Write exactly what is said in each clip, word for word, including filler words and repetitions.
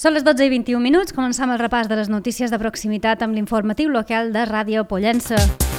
Són les dotze i vint-i-un minuts, començam el repàs de les notícies de proximitat amb l'informatiu local de Ràdio Pollença.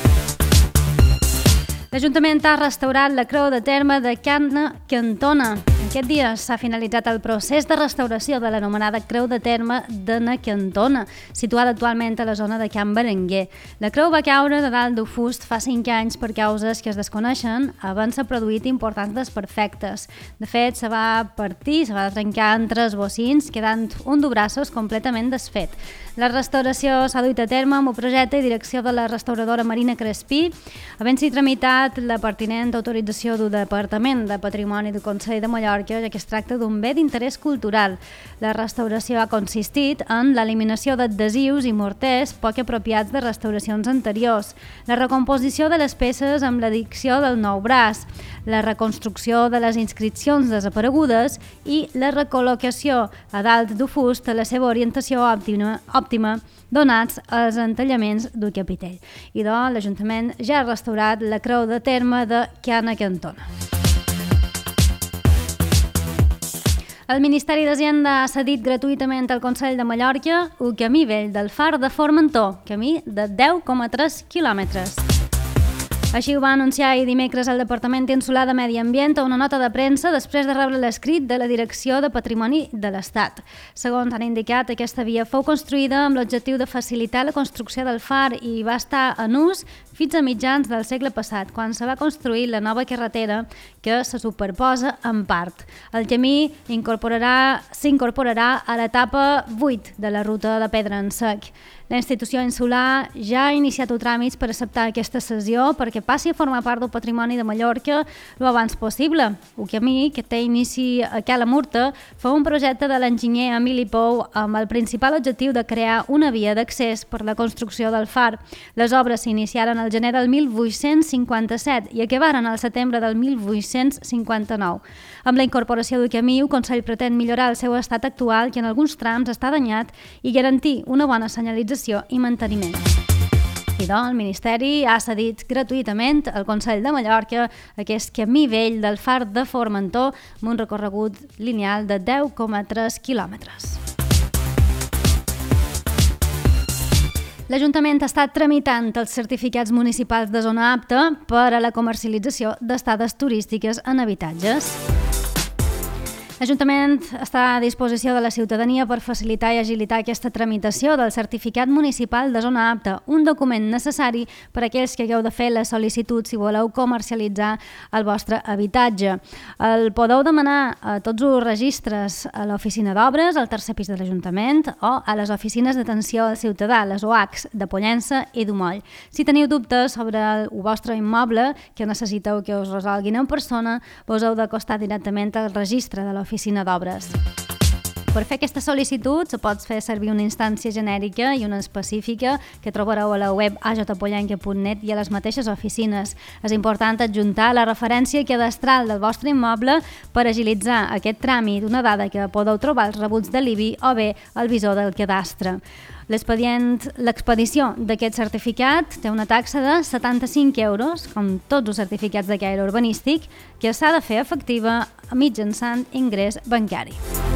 L'Ajuntament ha restaurat la creu de terme de Can Cantona. Aquest dia s'ha finalitzat el procés de restauració de l'anomenada creu de terme de Na Cantona, situada actualment a la zona de Can Berenguer. La creu va caure de dalt d'un fust fa cinc anys per causes que es desconeixen, havent s'ha produït importants desperfectes. De fet, se va partir, se va trencar en tres bocins, quedant un d'obraços completament desfet. La restauració s'ha duit a terme amb un projecte i direcció de la restauradora Marina Crespí, havent-s'hi tramitat la pertinent autorització del Departament de Patrimoni del Consell de Mallorca, ja que es tracta d'un bé d'interès cultural. La restauració ha consistit en l'eliminació d'adhesius i morters poc apropiats de restauracions anteriors, la recomposició de les peces amb l'addició del nou braç, la reconstrucció de les inscripcions desaparegudes i la recol·locació a dalt d'un fust a la seva orientació òptima, òptima donats els entallaments d'un capitell. I doncs l'Ajuntament ja ha restaurat la creu de terme de Can Cantona. El Ministeri d'Hisenda ha cedit gratuïtament al Consell de Mallorca un camí vell del Far de Formentor, camí de deu coma tres quilòmetres. Així ho va anunciar ahir dimecres el Departament Insular de Medi Ambient a una nota de premsa després de rebre l'escrit de la Direcció de Patrimoni de l'Estat. Segons han indicat, aquesta via fou construïda amb l'objectiu de facilitar la construcció del far i va estar en ús fins a mitjans del segle passat, quan se va construir la nova carretera que se superposa en part. El camí incorporarà, s'incorporarà a l'etapa vuit de la ruta de Pedra en Sec. La institució insular ja ha iniciat els tràmits per acceptar aquesta cessió perquè passi a formar part del patrimoni de Mallorca el abans possible. El camí, que té inici a Cala Murta, fou un projecte de l'enginyer Emili Pou amb el principal objectiu de crear una via d'accés per la construcció del far. Les obres s'iniciaren al gener del mil vuit-cents cinquanta-set i acabaren al setembre del mil vuit-cents cinquanta-nou. Amb la incorporació del camí, el Consell pretén millorar el seu estat actual, que en alguns trams està danyat, i garantir una bona senyalització i manteniment. I doncs, el Ministeri ha cedit gratuïtament al Consell de Mallorca aquest camí vell del Far de Formentor amb un recorregut lineal de deu coma tres quilòmetres. L'Ajuntament ha estat tramitant els certificats municipals de zona apta per a la comercialització d'estades turístiques en habitatges. L'Ajuntament està a disposició de la ciutadania per facilitar i agilitar aquesta tramitació del certificat municipal de zona apta, un document necessari per a aquells que hagueu de fer la sol·licitud si voleu comercialitzar el vostre habitatge. El podeu demanar a tots els registres a l'oficina d'obres, al tercer pis de l'Ajuntament o a les oficines d'atenció al ciutadà, les O A Cs de Pollença i d'Umoll. Si teniu dubtes sobre el vostre immoble que necessiteu que us resolguin en persona, vos heu d'acostar directament al registre de l'oficina oficina d'obres. Per fer aquesta sol·licitud se pot fer servir una instància genèrica i una específica que trobareu a la web a j pollenca punt net i a les mateixes oficines. És important adjuntar la referència cadastral del vostre immoble per agilitzar aquest tràmit, una dada que podeu trobar als rebuts de l'I B I o bé al visor del cadastre. L'expedició d'aquest certificat té una taxa de setanta-cinc euros, com tots els certificats de caire urbanístic, que s'ha de fer efectiva mitjançant ingrés bancari.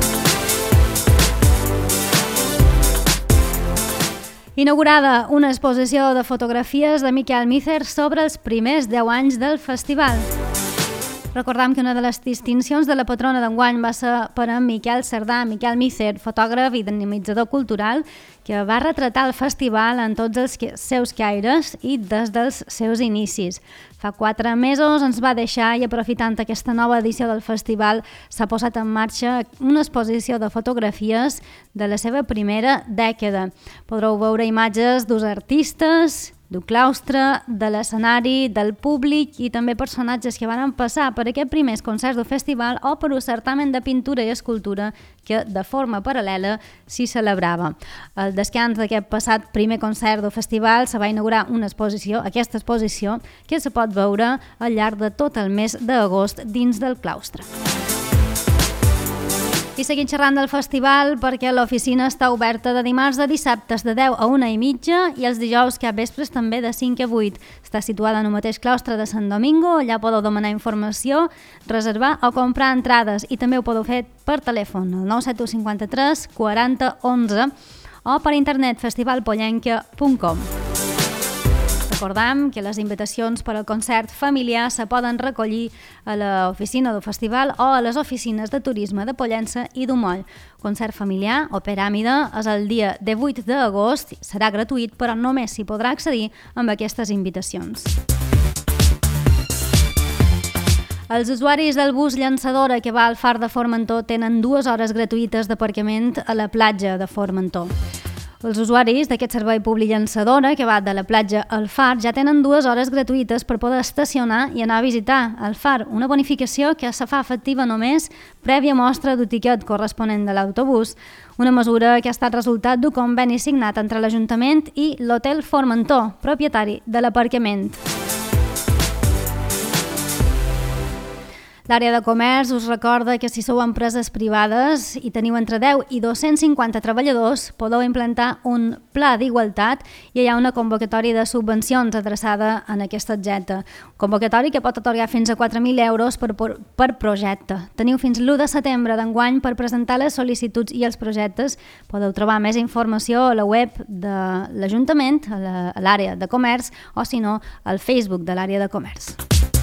Inaugurada una exposició de fotografies de Miquel Mícer sobre els primers deu anys del festival. Recordam que una de les distincions de la patrona d'enguany va ser per a Miquel Cerdà, Miquel Mícer, fotògraf i dinamitzador cultural, que va retratar el festival en tots els seus caires i des dels seus inicis. Fa quatre mesos ens va deixar i aprofitant aquesta nova edició del festival s'ha posat en marxa una exposició de fotografies de la seva primera dècada. Podreu veure imatges dels artistes, del claustre, de l'escenari, del públic i també personatges que van passar per aquests primers concerts del festival o per un certamen de pintura i escultura que de forma paral·lela s'hi celebrava. Al descans d'aquest passat primer concert del festival se va inaugurar una exposició, aquesta exposició, que se pot veure al llarg de tot el mes d'agost dins del claustre. I seguim xerrant del festival perquè l'oficina està oberta de dimarts a dissabtes de deu a una i mitja i els dijous cap vespres també de cinc a vuit. Està situada en el mateix claustre de Sant Domingo, allà podeu demanar informació, reservar o comprar entrades i també ho podeu fer per telèfon al nou set u cinquanta-tres quaranta onze o per internet festivalpollenca punt com. Recordem que les invitacions per al concert familiar se poden recollir a l'oficina del festival o a les oficines de turisme de Pollença i d'Umoll. Concert familiar o piràmide és el dia divuit d'agost, serà gratuït però només s'hi podrà accedir amb aquestes invitacions. Els usuaris del bus llançadora que va al Far de Formentor tenen dues hores gratuïtes d'aparcament a la platja de Formentor. Els usuaris d'aquest servei públic llançadora que va de la platja al Far ja tenen dues hores gratuïtes per poder estacionar i anar a visitar el Far, una bonificació que se fa efectiva només prèvia mostra d'un tiquet corresponent de l'autobús, una mesura que ha estat resultat d'un conveni signat entre l'Ajuntament i l'Hotel Formentor, propietari de l'aparcament. L'àrea de comerç us recorda que si sou empreses privades i teniu entre deu i dos-cents cinquanta treballadors, podeu implantar un pla d'igualtat i hi ha una convocatòria de subvencions adreçada en aquesta objecte. Convocatòria que pot atorgar fins a quatre mil euros per, per projecte. Teniu fins l'u de setembre d'enguany per presentar les sol·licituds i els projectes. Podeu trobar més informació a la web de l'Ajuntament, a l'àrea de comerç, o si no, al Facebook de l'àrea de comerç.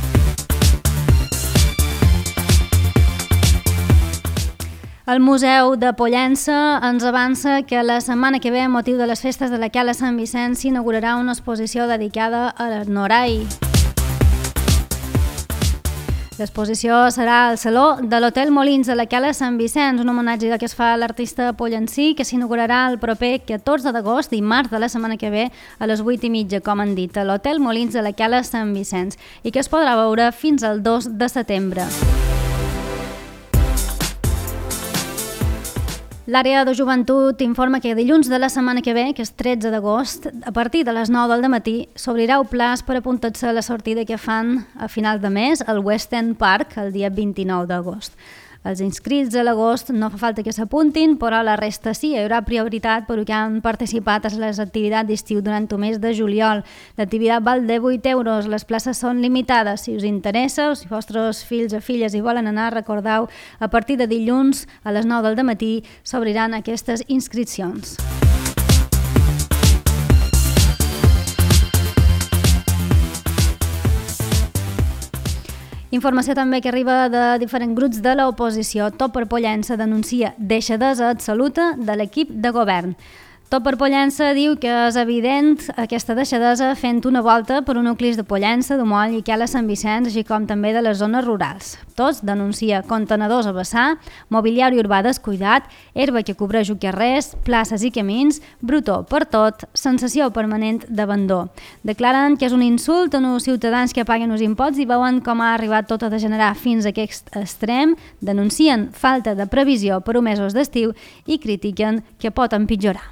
El Museu de Pollença ens avança que la setmana que ve, a motiu de les festes de la Cala Sant Vicenç, s'inaugurarà una exposició dedicada a l'Norai. L'exposició serà al Saló de l'Hotel Molins de la Cala Sant Vicenç, un homenatge que es fa a l'artista pollencí que s'inaugurarà el proper catorze d'agost, dimarts de la setmana que ve, a les vuit i mitja, com han dit, a l'Hotel Molins de la Cala Sant Vicenç, i que es podrà veure fins al dos de setembre. L'àrea de joventut informa que dilluns de la setmana que ve, que és tretze d'agost, a partir de les nou del matí, s'obrirà un plaç per apuntar-se a la sortida que fan a final de mes al West End Park el dia vint-i-nou d'agost. Els inscrits a l'agost no fa falta que s'apuntin, però la resta sí, hi haurà prioritat per que han participat a les activitats d'estiu durant el mes de juliol. L'activitat val de vuit euros, les places són limitades. Si us interessa o si vostres fills o filles hi volen anar, recordeu, a partir de dilluns a les nou del matí s'obriran aquestes inscripcions. Informació també que arriba de diferents grups de l'oposició. Tot per Pollença denuncia deixadesa absoluta de l'equip de govern. Tot per Pollença diu que és evident aquesta deixadesa fent una volta per un nuclis de Pollença, d'Umoll i Cala Sant Vicenç, així com també de les zones rurals. Tots denuncia contenedors a vessar, mobiliari urbà descuidat, herba que cobreix carrers, places i camins, brutó per tot, sensació permanent d'abandó. Declaren que és un insult a uns ciutadans que paguen els imposts i veuen com ha arribat tot a degenerar fins a aquest extrem, denuncien falta de previsió per a mesos d'estiu i critiquen que pot empitjorar.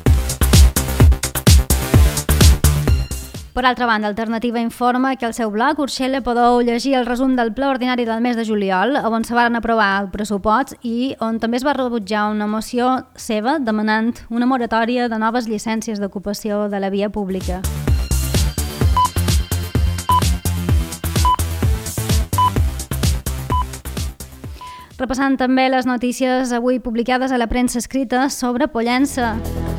Per altra banda, Alternativa informa que al seu blog Urxela podeu llegir el resum del ple ordinari del mes de juliol, on se van aprovar el pressupost i on també es va rebutjar una moció seva demanant una moratòria de noves llicències d'ocupació de la via pública. Repassant també les notícies avui publicades a la premsa escrita sobre Pollença.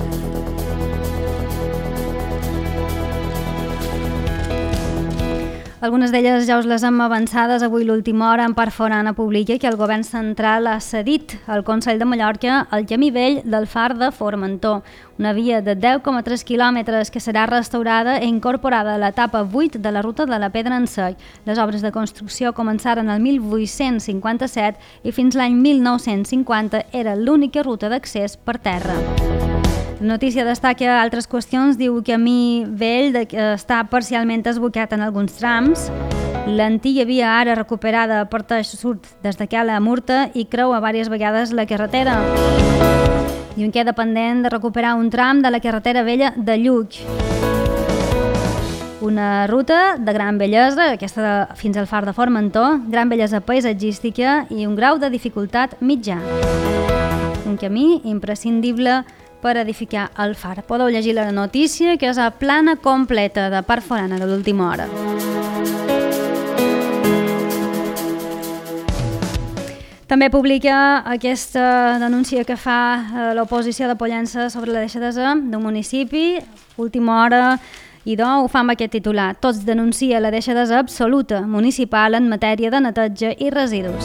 Algunes d'elles ja us les hem avançades. Avui l'última hora en Part Forana publica que el govern central ha cedit al Consell de Mallorca el camí vell del Far de Formentor, una via de deu coma tres quilòmetres que serà restaurada i incorporada a l'etapa vuit de la ruta de la Pedra en Sec. Les obres de construcció començaren el mil vuit-cents cinquanta-set i fins l'any mil nou-cents cinquanta era l'única ruta d'accés per terra. La notícia destaca altres qüestions, diu que camí vell està parcialment esbocat en alguns trams. L'antiga via ara recuperada parteix surt des de Cala a Murta i creua diverses vegades la carretera. Diu que queda pendent de recuperar un tram de la carretera vella de Lluc. Una ruta de gran bellesa, aquesta de, fins al far de Formentor, gran bellesa paisatgística i un grau de dificultat mitjà. Un camí imprescindible per edificar el far. Podeu llegir la notícia, que és a plana completa de part forana de l'última hora. També publica aquesta denúncia que fa l'oposició de Pollença sobre la deixadesa d'un municipi, última hora, i doncs ho fa amb aquest titular. Tots denuncia la deixadesa absoluta municipal en matèria de neteja i residus.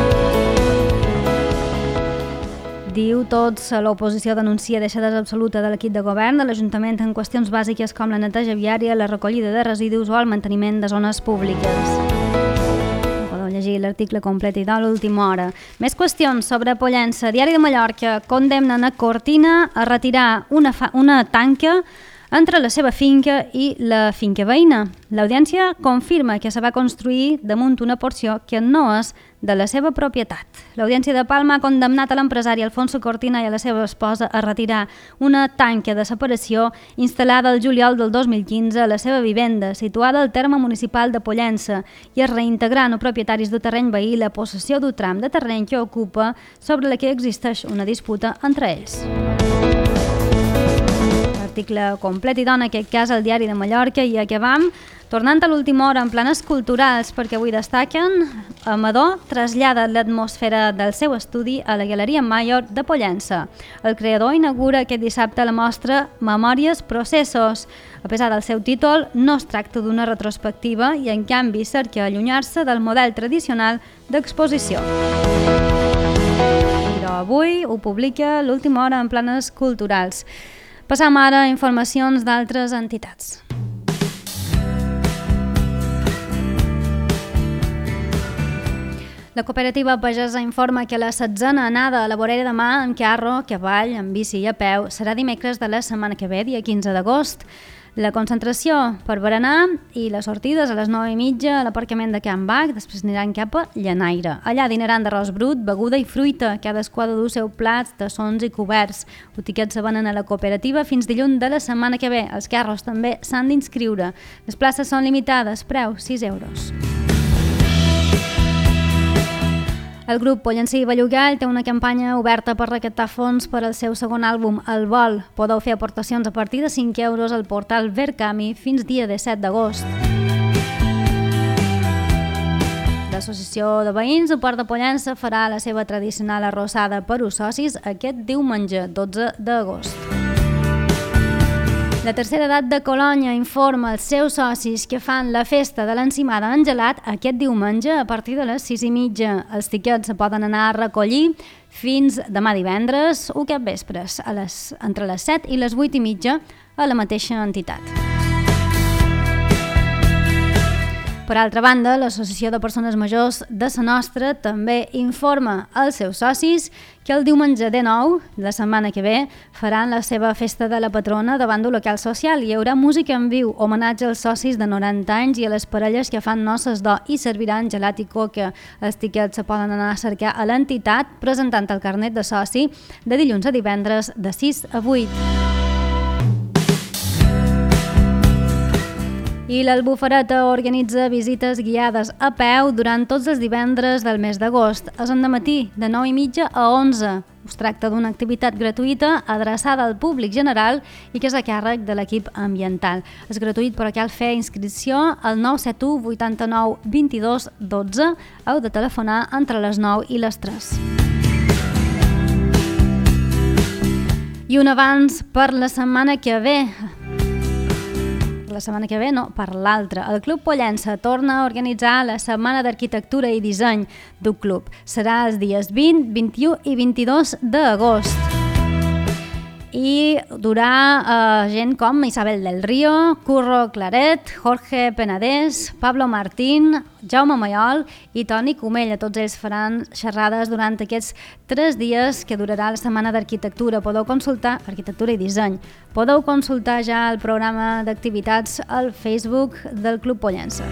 Diu tots, l'oposició denuncia deixadesa absoluta de l'equip de govern de l'Ajuntament en qüestions bàsiques com la neteja viària, la recollida de residus o el manteniment de zones públiques. Podeu llegir l'article complet i de l'última hora. Més qüestions sobre Pollença. Diari de Mallorca condemnen a Cortina a retirar una, fa una tanca entre la seva finca i la finca veïna. L'audiència confirma que se va construir damunt una porció que no és de la seva propietat. L'Audiència de Palma ha condemnat a l'empresari Alfonso Cortina i a la seva esposa a retirar una tanca de separació instal·lada el juliol del dos mil quinze a la seva vivenda, situada al terme municipal de Pollença, i es reintegrant a propietaris de terreny veí la possessió d'un tram de terreny que ocupa sobre la que existeix una disputa entre ells. Article complet i dona, en aquest cas, al Diari de Mallorca, i acabam tornant a l'última hora en planes culturals, perquè avui destaquen Amador trasllada l'atmosfera del seu estudi a la Galeria Mayor de Pollença. El creador inaugura aquest dissabte la mostra Memòries Processos. A pesar del seu títol, no es tracta d'una retrospectiva i, en canvi, cerca allunyar-se del model tradicional d'exposició. Però avui ho publica l'última hora en planes culturals. Passam ara a informacions d'altres entitats. La cooperativa pagesa informa que la setzena anada a la vorera de mà en carro, cavall, en bici i a peu serà dimecres de la setmana que ve, dia quinze d'agost. La concentració per berenar i les sortides a les nou i mitja a l'aparcament de Can Bach, després aniran cap a Llanaire. Allà dinaran d'arròs brut, beguda i fruita, cadascú ha de dur seu plats, tassons i coberts. Botiquets se venen a la cooperativa fins dilluns de la setmana que ve. Els carros també s'han d'inscriure. Les places són limitades, preu sis euros. El grup Pollencí i Bellugall té una campanya oberta per recaptar fons per al seu segon àlbum, El Vol. Podeu fer aportacions a partir de cinc euros al portal Verkami fins dia disset d'agost. L'Associació de Veïns de Port de Pollença farà la seva tradicional arrossada per als socis aquest diumenge, dotze d'agost. La tercera edat de Colònia informa als seus socis que fan la festa de l'encimada en gelat aquest diumenge a partir de les sis i mitja. Els tiquets se poden anar a recollir fins demà divendres o capvespres, a les, entre les set i les vuit i mitja a la mateixa entitat. Per altra banda, l'Associació de Persones Majors de Sa Nostra també informa als seus socis que el diumenge de nou, la setmana que ve, faran la seva festa de la patrona davant d'un local social. Hi haurà música en viu, homenatge als socis de noranta anys i a les parelles que fan noces d'or i serviran gelat i coca. Els tiquets se poden anar a cercar a l'entitat presentant el carnet de soci de dilluns a divendres de sis a vuit. I l'Albufereta organitza visites guiades a peu durant tots els divendres del mes d'agost. És en dematí, de nou i mitja a onze. Es tracta d'una activitat gratuïta adreçada al públic general i que és a càrrec de l'equip ambiental. És gratuït, però cal fer inscripció al nou set u vuitanta-nou vint-i-dos dotze. Heu de telefonar entre les nou i les tres. I un avanç per la setmana que ve. La setmana que ve, no, per l'altra. El Club Pollença torna a organitzar la Setmana d'Arquitectura i Disseny d'un club. Serà els dies vint, vint-i-u i vint-i-dos d'agost. I durà eh, gent com Isabel del Río, Curro Claret, Jorge Penedès, Pablo Martín, Jaume Mayol i Toni Comella. Tots ells faran xerrades durant aquests tres dies que durarà la Setmana d'Arquitectura. Podeu consultar Arquitectura i Disseny. Podeu consultar ja el programa d'activitats al Facebook del Club Pollença.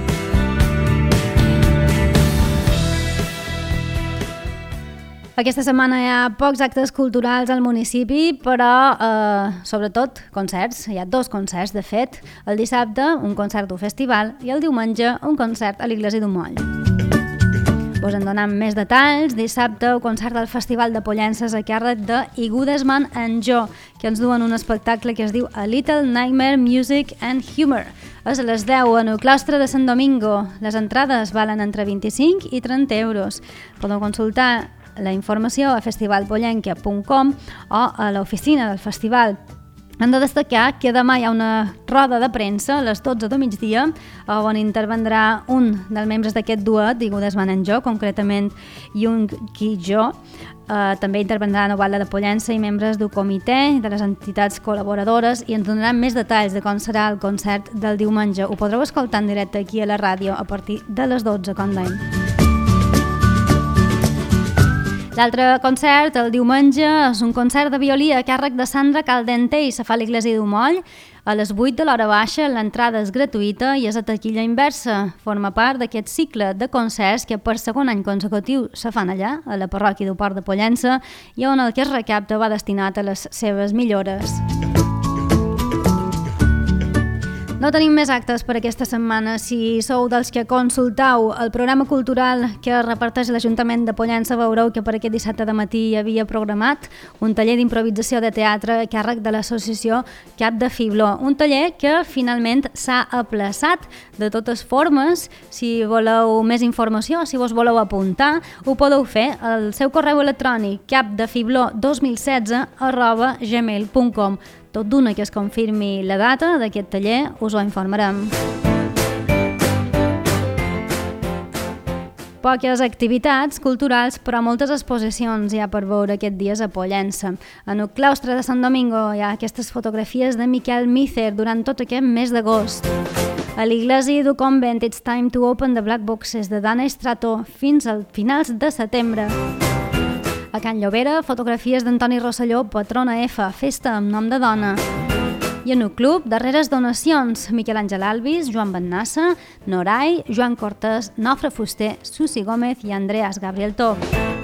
Aquesta setmana hi ha pocs actes culturals al municipi, però eh, sobretot concerts. Hi ha dos concerts, de fet. El dissabte, un concert d'un festival, i el diumenge, un concert a l'Iglesi d'un Moll. Vos en donam més detalls. Dissabte, un concert del Festival de Pollences a càrrec de Igudesman and Jo, que ens duen un espectacle que es diu A Little Nightmare Music and Humor. És a les deu en el claustre de Sant Domingo. Les entrades valen entre vint-i-cinc i trenta euros. Podeu consultar la informació a festivalpollenca punt com o a l'oficina del festival. Hem de destacar que demà hi ha una roda de premsa a les dotze de migdia on intervendrà un dels membres d'aquest duet, Igudesman and Jo, concretament Jung Ki-jo. Uh, també intervendrà Noval·la de Pollença i membres del comitè de les entitats col·laboradores i ens donaran més detalls de com serà el concert del diumenge. Ho podreu escoltar en directe aquí a la ràdio a partir de les dotze, com dèiem. L'altre concert, el diumenge, és un concert de violí a càrrec de Sandra Caldente i se fa a l'Iglesi d'un Moll. A les vuit de l'hora baixa, l'entrada és gratuïta i és a taquilla inversa. Forma part d'aquest cicle de concerts que per segon any consecutiu se fan allà, a la parròquia del Port de Pollença, i on el que es recapta va destinat a les seves millores. No tenim més actes per aquesta setmana. Si sou dels que consultau el programa cultural que reparteix l'Ajuntament de Pollença, veureu que per aquest dissabte de matí hi havia programat un taller d'improvisació de teatre a càrrec de l'associació Cap de Fibló. Un taller que finalment s'ha aplaçat. De totes formes, si voleu més informació, si vos voleu apuntar, ho podeu fer al seu correu electrònic capdefibló dos mil setze arroba gmail punt com. Tot d'una que es confirmi la data d'aquest taller, us ho informarem. Poques activitats culturals, però moltes exposicions hi ha per veure aquests dies a Pollença. En el claustre de Sant Domingo hi ha aquestes fotografies de Miquel Mícer durant tot aquest mes d'agost. A l'Iglesi du Convent, It's Time to Open the Black Boxes, de Dana Estrato, fins al finals de setembre. A Can Llobera, fotografies d'Antoni Rosselló, Patrona F, festa amb nom de dona. I en el club, darreres donacions, Miquel Àngel Alvis, Joan Bennassa, Norai, Joan Cortés, Nofre Fuster, Susi Gómez i Andreas Gabriel Top.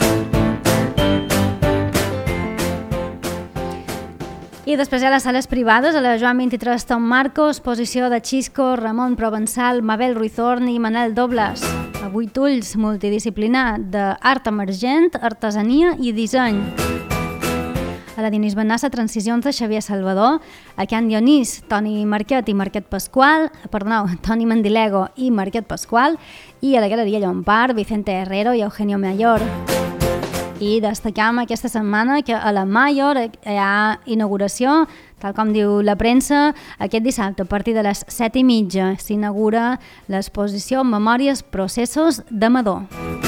I després hi ha les sales privades, a la Joan vint-i-tres Tom Marcos, exposició de Xisco, Ramon Provençal, Mabel Ruizorn i Manel Dobles. A vuit ulls, multidisciplinar d'art emergent, artesania i disseny. A la Dionís Bennassa, transicions de Xavier Salvador. A Can Dionís, Toni Marquet i Marquet Pasqual, perdó, Toni Mandilego i Marquet Pasqual. I a la Galeria Llompart, Vicente Herrero i Eugenio Mayor. I destacam aquesta setmana que a la Mayor hi ha inauguració, tal com diu la premsa, aquest dissabte a partir de les set i mitja s'inaugura l'exposició Memòries, Processos d'Amador.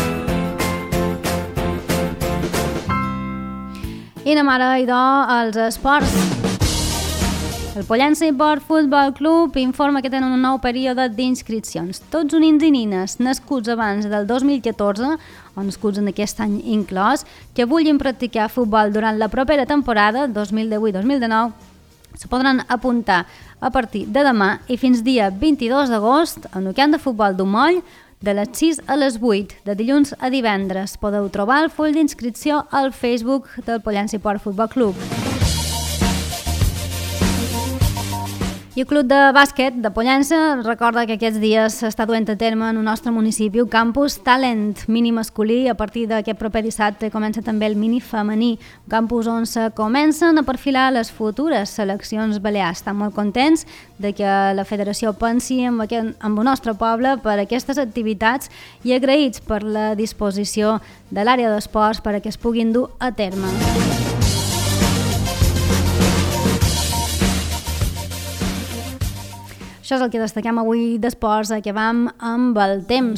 I anem ara, idò, als esports. El Pollença Import Futbol Club informa que tenen un nou període d'inscripcions. Tots uns nins i nines nascuts abans del dos mil catorze, o nascuts en aquest any inclòs, que vulguin practicar futbol durant la propera temporada dos mil divuit dos mil dinou, se podran apuntar a partir de demà i fins dia vint-i-dos d'agost en el camp de futbol d'un Moll de les sis a les vuit, de dilluns a divendres. Podeu trobar el full d'inscripció al Facebook del Pollença Import Futbol Club. I el Club de Bàsquet de Pollença recorda que aquests dies s'està duent a terme en el nostre municipi un campus talent mini masculí. A partir d'aquest proper dissabte comença també el mini femení, un campus on se comencen a perfilar les futures seleccions balears. Estan molt contents de que la federació pensi en, aquest, en el nostre poble per aquestes activitats i agraïts per la disposició de l'àrea d'esports per a que es puguin dur a terme. Això és el que destaquem avui d'esports, que vam amb el temps.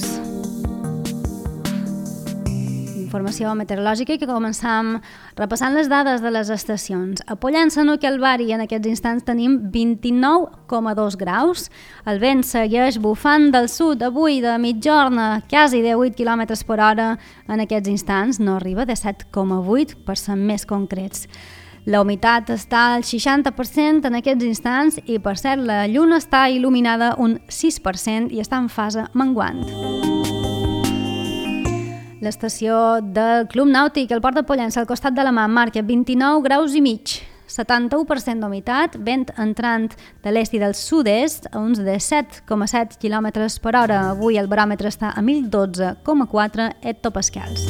Informació meteorològica que començam repassant les dades de les estacions. A Pollença, no Calvari, en aquests instants tenim vint-i-nou coma dos graus. El vent segueix bufant del sud avui de mitjorna, quasi divuit quilòmetres per hora en aquests instants. No arriba de set coma vuit, per ser més concrets. La humitat està al seixanta per cent en aquests instants i, per cert, la lluna està il·luminada un sis per cent i està en fase menguant. L'estació del Club Nàutic, el Port de Pollença, al costat de la mà, marca vint-i-nou graus i mig, setanta-u per cent d'humitat, vent entrant de l'est i del sud-est a uns disset coma set quilòmetres per hora. Avui el baròmetre està a mil dotze coma quatre hectopascals.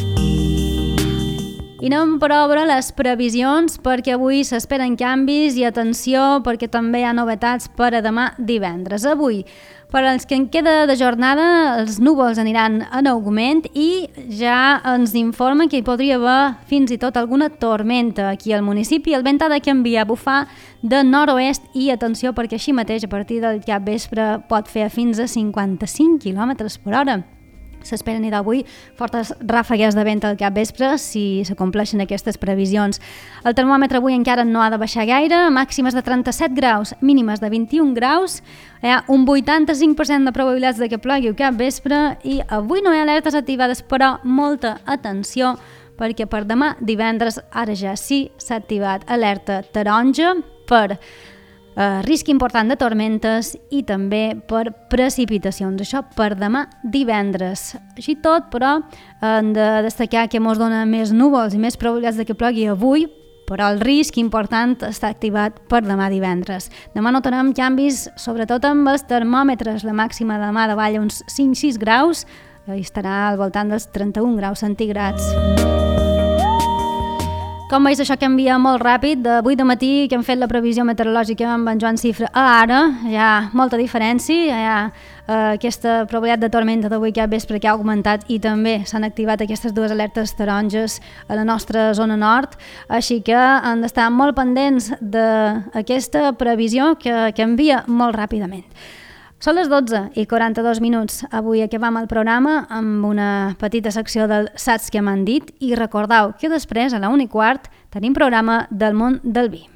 I anem per obra les previsions perquè avui s'esperen canvis i atenció perquè també hi ha novetats per a demà divendres. Avui, per als que en queda de jornada, els núvols aniran en augment i ja ens informen que hi podria haver fins i tot alguna tormenta aquí al municipi. El vent ha de canviar, bufar de nord-oest i atenció perquè així mateix a partir del capvespre pot fer fins a cinquanta-cinc quilòmetres per hora. S'esperen d'avui fortes ràfegues de vent al capvespre si s'acompleixen aquestes previsions. El termòmetre avui encara no ha de baixar gaire, màximes de trenta-set graus, mínimes de vint-i-un graus. Hi ha un vuitanta-cinc per cent de probabilitats de que plogui al capvespre i avui no hi ha alertes activades, però molta atenció perquè per demà divendres ara ja sí s'ha activat alerta taronja per Uh, risc important de tormentes i també per precipitacions. Això per demà divendres. Així tot, però, hem de destacar que ens dona més núvols i més probabilitats de que plogui avui, però el risc important està activat per demà divendres. Demà notarem canvis, sobretot amb els termòmetres. La màxima de demà davalla uns cinc sis graus i estarà al voltant dels trenta-un graus centígrads. Com veus, això canvia molt ràpid. D'avui de matí que hem fet la previsió meteorològica amb en Joan Cifra a ara, hi ha molta diferència, hi ha eh, aquesta probabilitat de tormenta d'avui que vespre que ha augmentat i també s'han activat aquestes dues alertes taronges a la nostra zona nord, així que han d'estar molt pendents d'aquesta previsió que canvia molt ràpidament. Són les dotze i quaranta-dos minuts. Avui acabam el programa amb una petita secció del Saps què m'han dit i recordeu que després, a la una i quart, tenim programa del món del vi.